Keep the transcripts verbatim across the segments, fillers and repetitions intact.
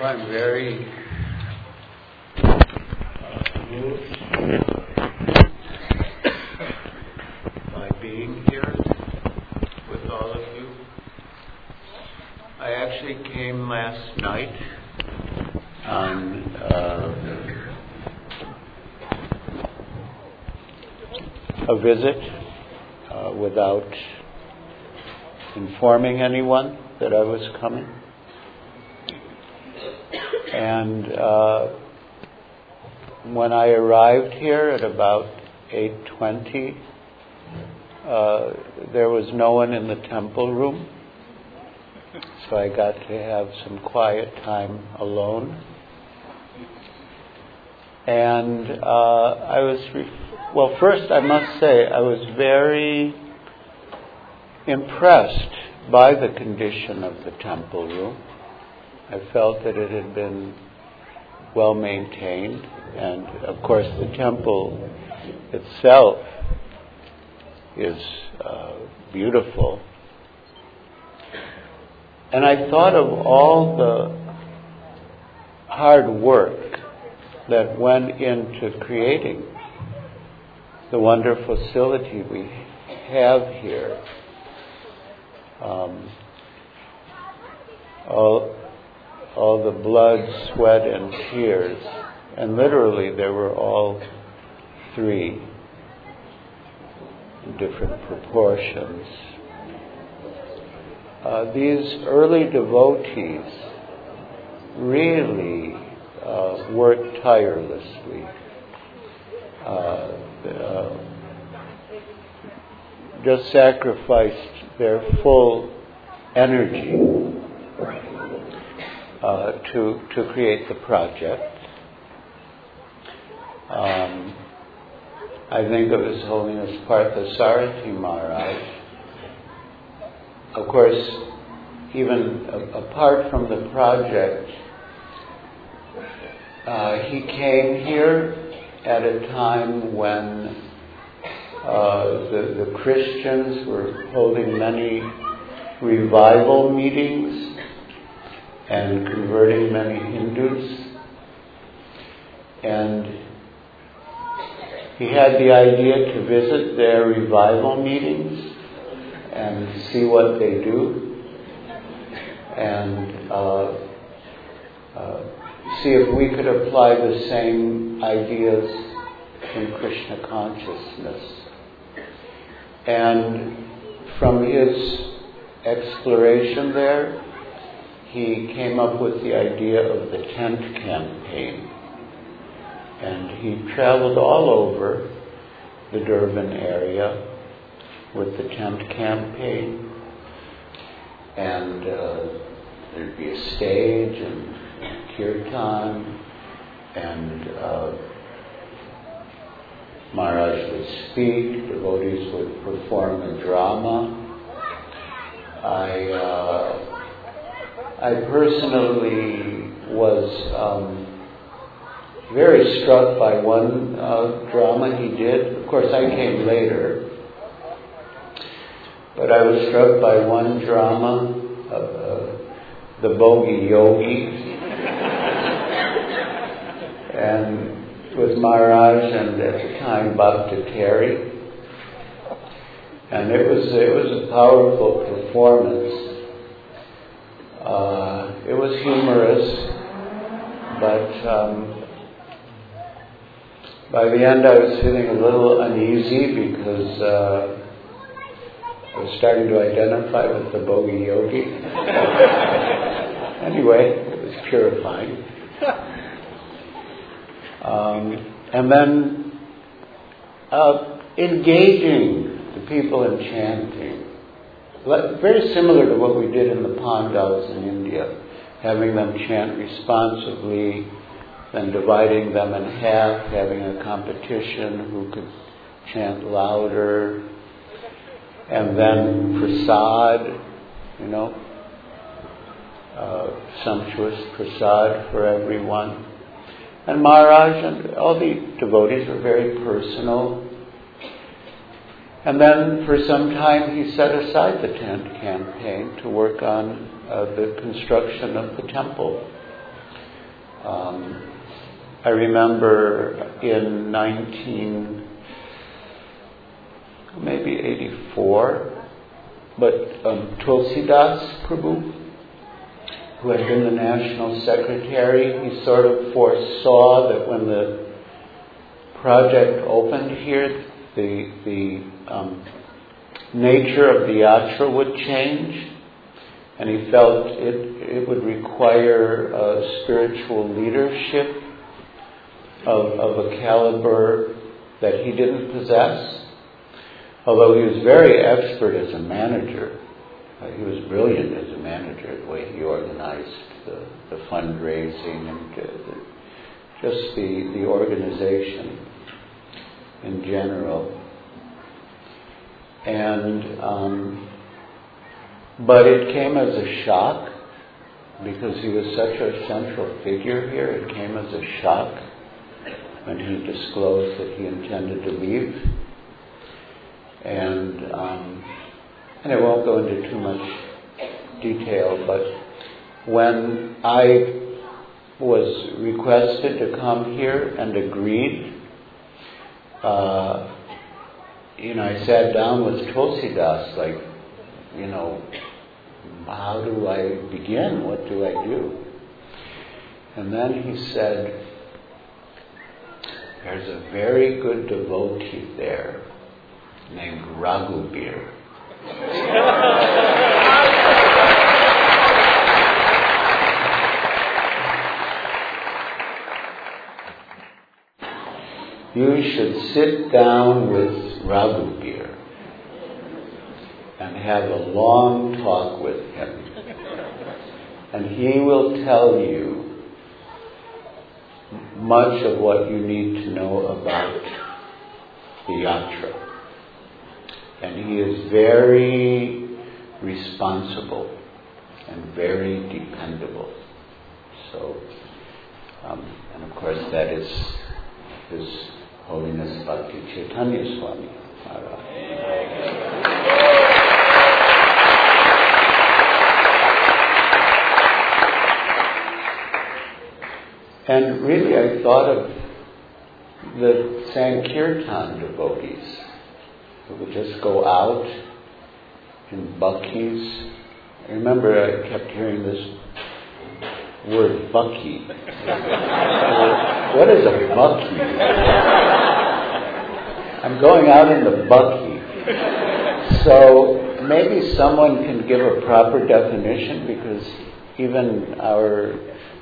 I'm very uh, moved by being here with all of you. I actually came last night on uh, a visit uh, without informing anyone that I was coming. And uh, when I arrived here at about eight twenty, uh, there was no one in the temple room, so I got to have some quiet time alone. And uh, I was, re- well, first I must say I was very impressed by the condition of the temple room. I felt that it had been well maintained, and of course the temple itself is uh, beautiful. And I thought of all the hard work that went into creating the wonderful facility we have here. Um, all, all the blood, sweat, and tears, and literally there were all three in different proportions. Uh, these early devotees really uh, worked tirelessly. Uh, uh, just sacrificed their full energy Uh, to to create the project. Um, I think of His Holiness Parthasarathi Maharaj. Of course, even a- apart from the project, uh, he came here at a time when uh, the, the Christians were holding many revival meetings and converting many Hindus. And he had the idea to visit their revival meetings and see what they do, and uh, uh, see if we could apply the same ideas in Krishna consciousness. And from his exploration there, he came up with the idea of the tent campaign. And he traveled all over the Durban area with the tent campaign. And uh, there'd be a stage and kirtan, and uh, Maharaj would speak, devotees would perform a drama. I... Uh, I personally was um, very struck by one uh, drama he did. Of course, I came later. But I was struck by one drama, uh, uh, The Bogi Yogi, and with Maharaj and at the time Bhakta Teri. And it was, it was a powerful performance. Uh, it was humorous, but um, by the end I was feeling a little uneasy because uh, I was starting to identify with the Bogi Yogi. Anyway, it was purifying. Um, and then uh, engaging the people in chanting. Very similar to what we did in the pandals in India, having them chant responsively, then dividing them in half, having a competition who could chant louder, and then prasad, you know, uh, sumptuous prasad for everyone. And Maharaj and all the devotees were very personal. And then for some time he set aside the tent campaign to work on uh, the construction of the temple. Um, I remember in nineteen, maybe eighty-four, but um, Tulsidas Prabhu, who had been the national secretary, he sort of foresaw that when the project opened here, the the um, nature of the yatra would change, and he felt it it would require a spiritual leadership of, of a caliber that he didn't possess. Although he was very expert as a manager, uh, he was brilliant as a manager, the way he organized the, the fundraising and uh, the, just the, the organization in general. And um, but it came as a shock, because he was such a central figure here. It came as a shock when he disclosed that he intended to leave. And um, and I won't go into too much detail, but when I was requested to come here and agreed, uh, you know, I sat down with Tulsidas, like, you know, how do I begin? What do I do? And then he said, there's a very good devotee there named Raghubir. You should sit down with Raghubir and have a long talk with him, and he will tell you much of what you need to know about the yatra. And he is very responsible and very dependable. So, um, and of course that is His Holiness Bhakti Chaitanya Swami Maharaj. And really I thought of the Sankirtan devotees who would just go out in buckies. I remember I kept hearing this word bucky. What is a bucky? I'm going out in the bucky. So maybe someone can give a proper definition, because even our...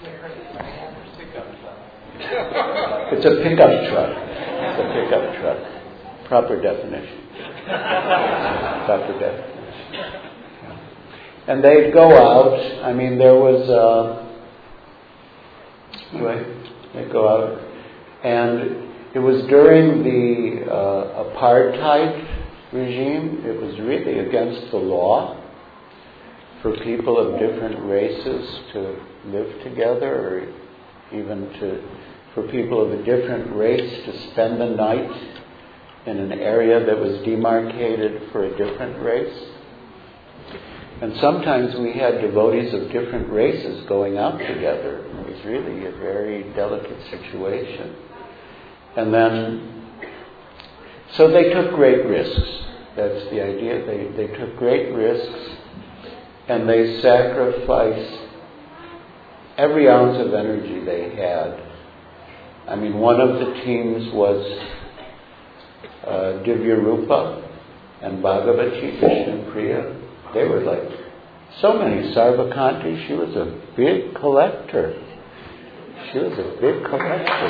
It's a pickup truck. It's a pickup truck. Proper definition. Proper definition. And they'd go out. I mean, there was... Uh, Anyway, they go out, and it was during the uh, apartheid regime. It was really against the law for people of different races to live together, or even to for people of a different race to spend the night in an area that was demarcated for a different race. And sometimes we had devotees of different races going out together. It was really a very delicate situation. And then, so they took great risks. That's the idea. They, they took great risks, and they sacrificed every ounce of energy they had. I mean, one of the teams was uh, Divya Rupa and Bhagavati Vishnupriya. They were like so many Sarvakanti. She was a big collector. She was a big collector.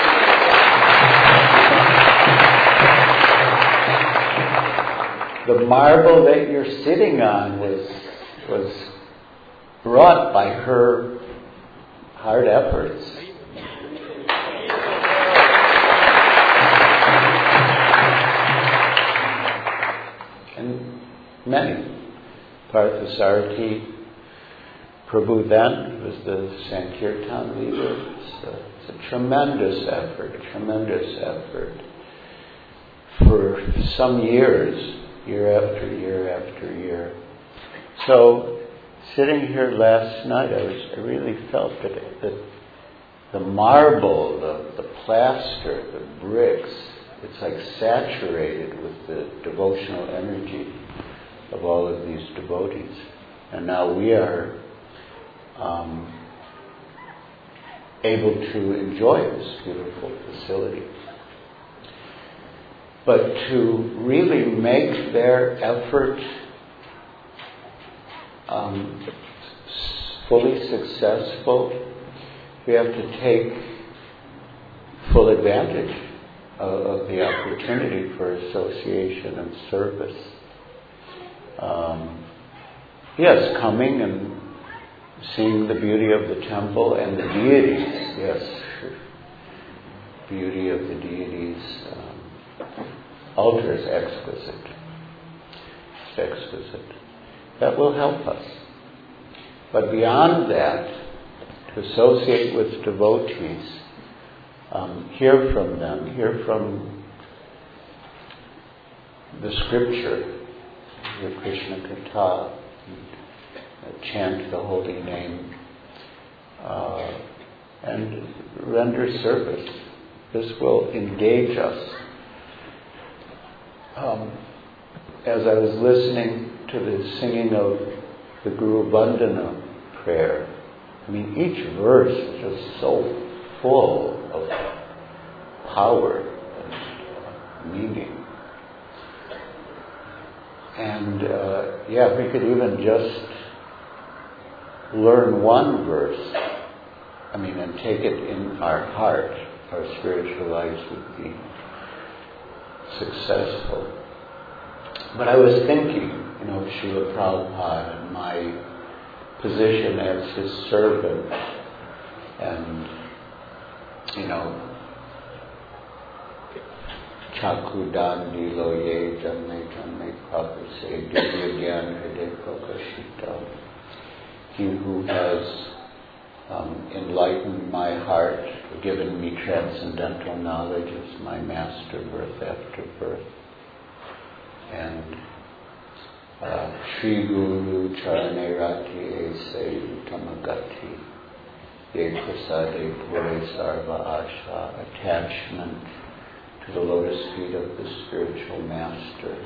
The marble that you're sitting on was was brought by her hard efforts. And many. Parthasarathi Prabhu then was the Sankirtan leader. It's a, it's a tremendous effort, a tremendous effort for some years, year after year after year. So, sitting here last night, I was I really felt that that the marble, the, the plaster, the bricks, it's like saturated with the devotional energy of all of these devotees. And now we are um, able to enjoy this beautiful facility. But to really make their effort um, fully successful, we have to take full advantage of, of the opportunity for association and service. Um, yes, coming and seeing the beauty of the temple and the deities. Yes, beauty of the deities. Um, altar is exquisite. It's exquisite. That will help us. But beyond that, to associate with devotees, um, hear from them, hear from the scripture, hear Krishna Katha, chant the holy name, uh, and render service. This will engage us. Um, as I was listening to the singing of the Guru Vandana prayer, I mean, each verse is just so full of power and meaning. And uh, yeah, if we could even just learn one verse, I mean, and take it in our heart, our spiritual lives would be successful. But I was thinking, you know, of Srila Prabhupada and my position as his servant, and, you know, Chaku Dandi Loye Janme Janme Prabhase Divya Gyan Hriday Prakashita. He who has um, enlightened my heart, given me transcendental knowledge, is my master birth after birth. And uh, Shri Guru Charane Rati Ese Utamagati Ye Prasade Pure Sarva Asha, attachment to the lotus feet of the spiritual master.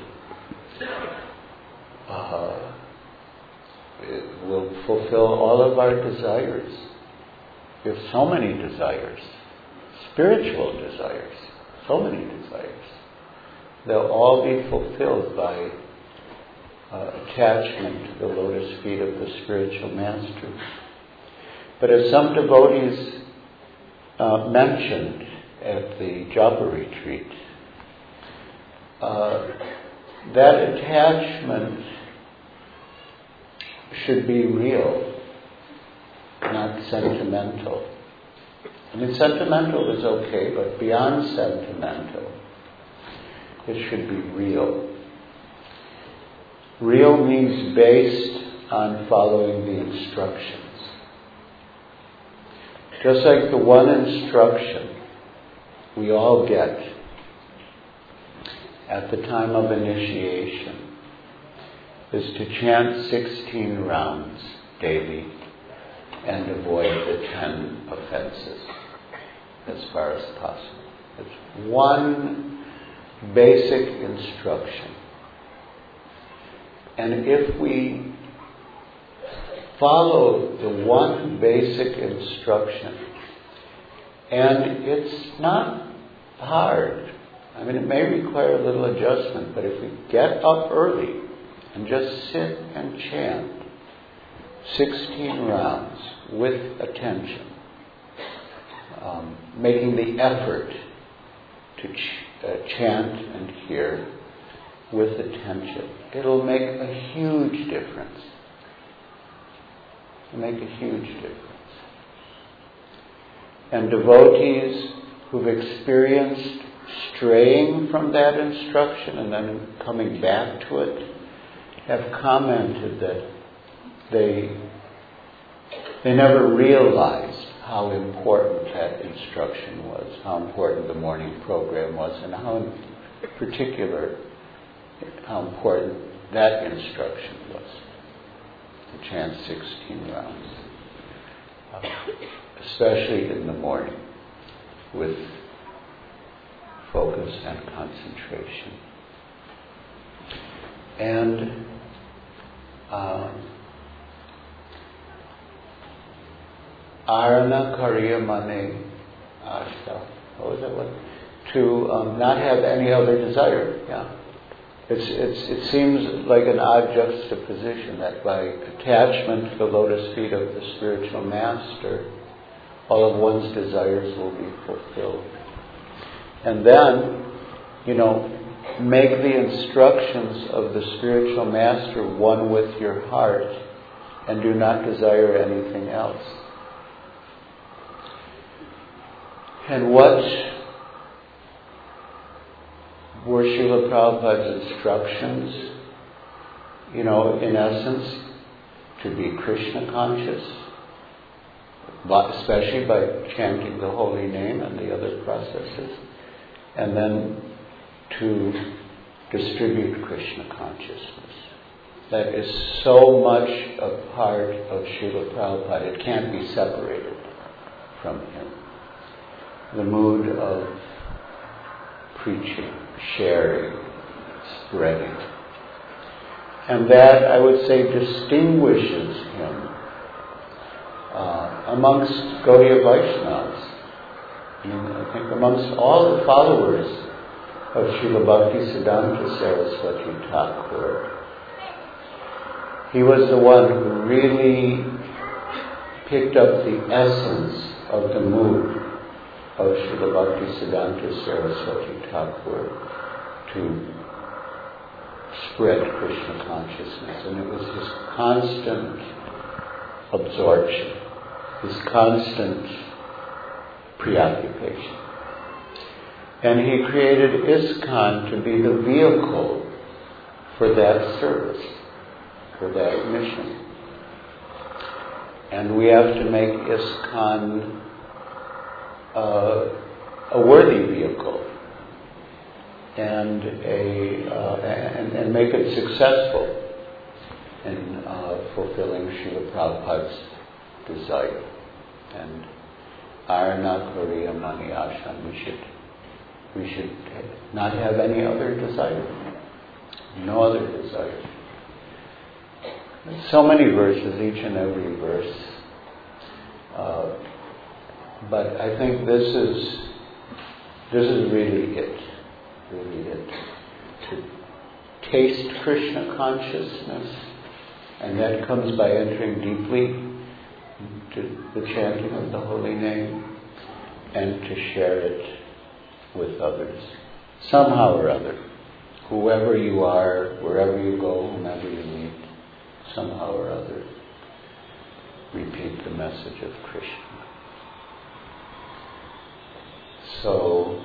Uh, it will fulfill all of our desires. We have so many desires, spiritual desires, so many desires. They'll all be fulfilled by uh, attachment to the lotus feet of the spiritual master. But as some devotees uh, mentioned at the Japa retreat, uh, that attachment should be real, not sentimental. I mean, sentimental is okay, but beyond sentimental, it should be real. Real means based on following the instructions. Just like the one instruction we all get at the time of initiation is to chant sixteen rounds daily and avoid the ten offenses as far as possible. It's one basic instruction. And if we follow the one basic instruction, and it's not hard, I mean, it may require a little adjustment, but if we get up early and just sit and chant sixteen rounds with attention, um, making the effort to ch- uh, chant and hear with attention, it'll make a huge difference. It'll make a huge difference. And devotees who've experienced straying from that instruction and then coming back to it have commented that they they never realized how important that instruction was, how important the morning program was, and how in particular how important that instruction was, to chant sixteen rounds. Uh, especially in the morning, with focus and concentration. And uh, Arana Kariya Mane Asha. What was that one? To um, not have any other desire. Yeah. It's, it's, it seems like an odd juxtaposition that by attachment to the lotus feet of the spiritual master, all of one's desires will be fulfilled. And then, you know, make the instructions of the spiritual master one with your heart and do not desire anything else. And what were Srila Prabhupada's instructions? You know, in essence, to be Krishna conscious, but especially by chanting the holy name and the other processes, and then to distribute Krishna consciousness. That is so much a part of Srila Prabhupada, it can't be separated from him. The mood of preaching, sharing, spreading. And that, I would say, distinguishes him uh, amongst Gaudiya Vaishnavas. I mean, I think amongst all the followers of Srila Bhaktisiddhanta Saraswati Thakur, he was the one who really picked up the essence of the mood of Srila Bhaktisiddhanta Saraswati Thakur to spread Krishna consciousness. And it was his constant absorption, his constant preoccupation. And he created ISKCON to be the vehicle for that service, for that mission. And we have to make ISKCON uh, a worthy vehicle and a uh, and, and make it successful in uh, fulfilling Srila Prabhupada's desire. And Arana Kariya Mani Asha, we should we should not have any other desire, no other desire. So many verses, each and every verse. Uh, but I think this is this is really it, really it. To taste Krishna consciousness, and that comes by entering deeply to the chanting of the holy name, and to share it with others, somehow or other. Whoever you are, wherever you go, whomever you meet, somehow or other, repeat the message of Krishna. So,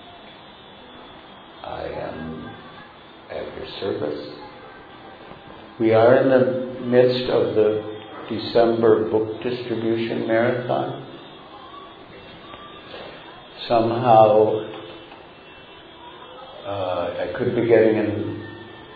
I am at your service. We are in the midst of the December book distribution marathon. Somehow, uh, I could be getting in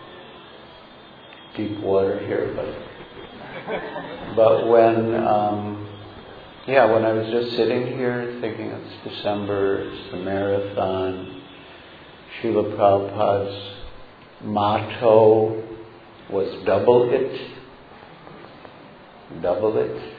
deep water here, but but when um, yeah, when I was just sitting here thinking it's December, it's the marathon, Srila Prabhupada's motto was double it, double it,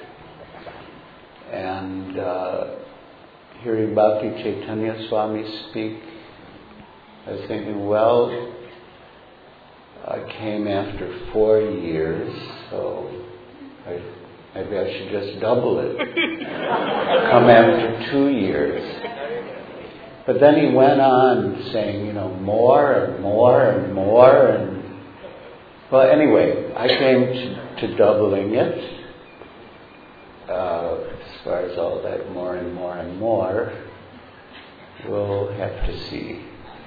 and uh, hearing Bhakti Chaitanya Swami speak, I was thinking, well, I came after four years, so I, maybe I should just double it. Come after two years. But then he went on saying, you know, more and more and more. And well, anyway, I came to, to doubling it. Uh, as far as all that more and more and more, we'll have to see.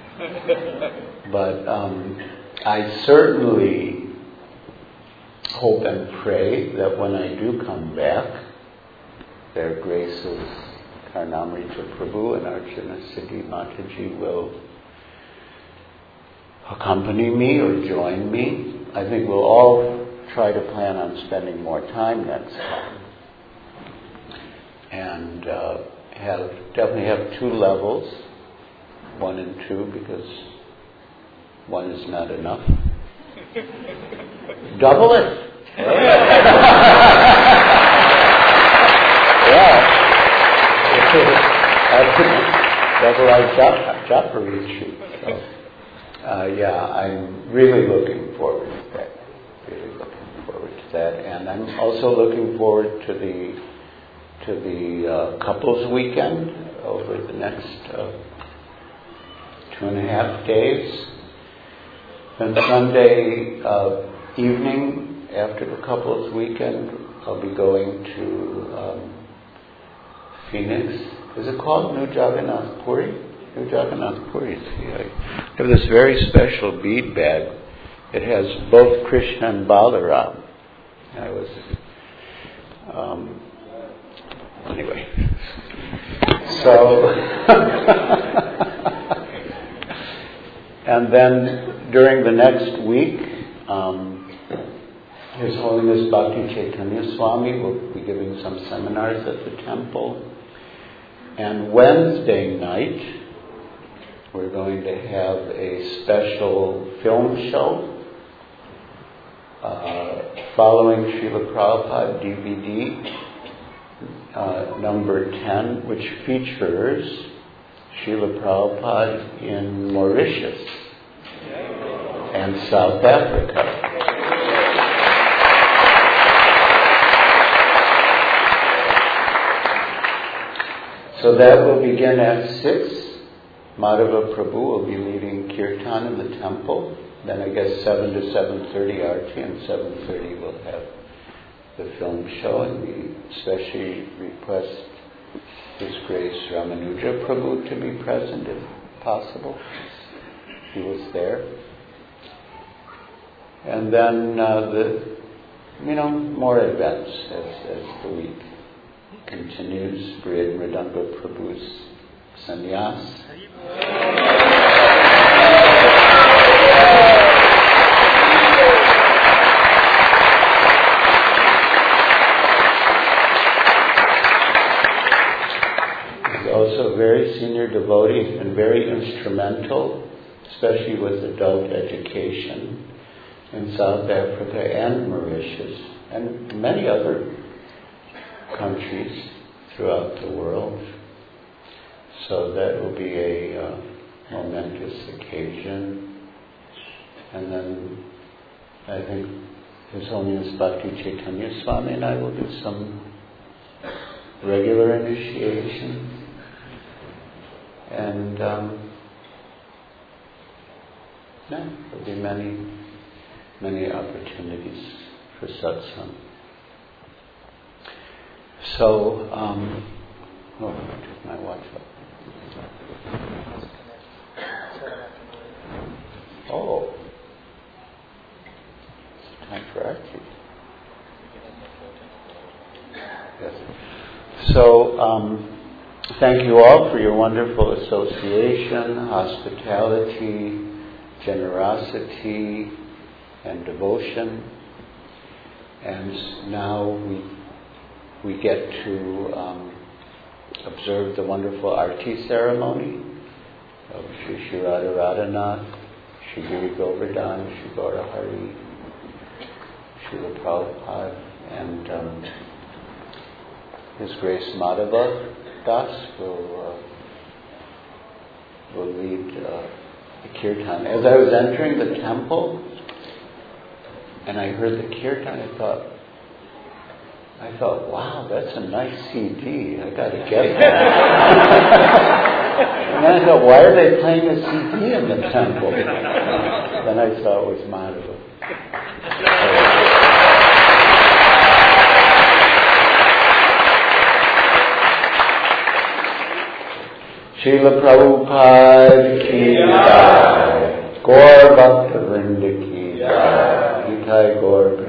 But um, I certainly hope and pray that when I do come back, their graces, Karnamrita Prabhu and Archana Siddhi Mataji will accompany me or join me. I think we'll all try to plan on spending more time next time. and uh, have definitely have two levels, one and two, because one is not enough. Double it. Yeah. Double our japa, japa retreat. So, uh, yeah, I'm really looking forward to that. Really looking forward to that, and I'm also looking forward to the to the uh, couples weekend over the next uh, two and a half days. And Sunday uh, evening, after the couples weekend, I'll be going to um, Phoenix. Is it called New Jagannath Puri? New Jagannath Puri. See, I have this very special bead bag. It has both Krishna and Balaram. I was, um, anyway. So, and then during the next week, um, His Holiness Bhakti Chaitanya Swami will be giving some seminars at the temple. And Wednesday night, we're going to have a special film show uh, following Srila Prabhupada D V D uh, number ten, which features Srila Prabhupada in Mauritius and South Africa. So that will begin at six. Madhava Prabhu will be leading kirtan in the temple. Then I guess seven to seven thirty arti, and seven thirty we'll have the film show. And we especially request His Grace Ramanuja Prabhu to be present if possible. He was there. And then uh, the, you know, more events as, as the week continues. Brihad Mridanga Prabhu's sannyas. He's also a very senior devotee and very instrumental, especially with adult education in South Africa and Mauritius and many other countries throughout the world. So that will be a uh, momentous occasion. And then I think His Holiness Bhakti Chaitanya Swami and I will do some regular initiation. And um, yeah, there'll be many, many opportunities for satsang. So, um, oh, I took my watch off. Oh, it's time for arti. Yes. So, um, thank you all for your wonderful association, hospitality, generosity, and devotion. And now we we get to um, observe the wonderful arti ceremony of Shri Shri Radha Radhanath, Shri Giri Govardhan, Shri Gaura Hari, Srila Prabhupada, and um, His Grace Madhava Das will uh, will lead uh, the kirtan. As I was entering the temple and I heard the kirtan, I thought, I thought, wow, that's a nice C D. I got to get that. And then I thought, why are they playing a C D in the temple? Then I saw it was Madhava. Srila Prabhupada ki jai, Gaur Bhakta Vrinda ki jai, Nitai Gaur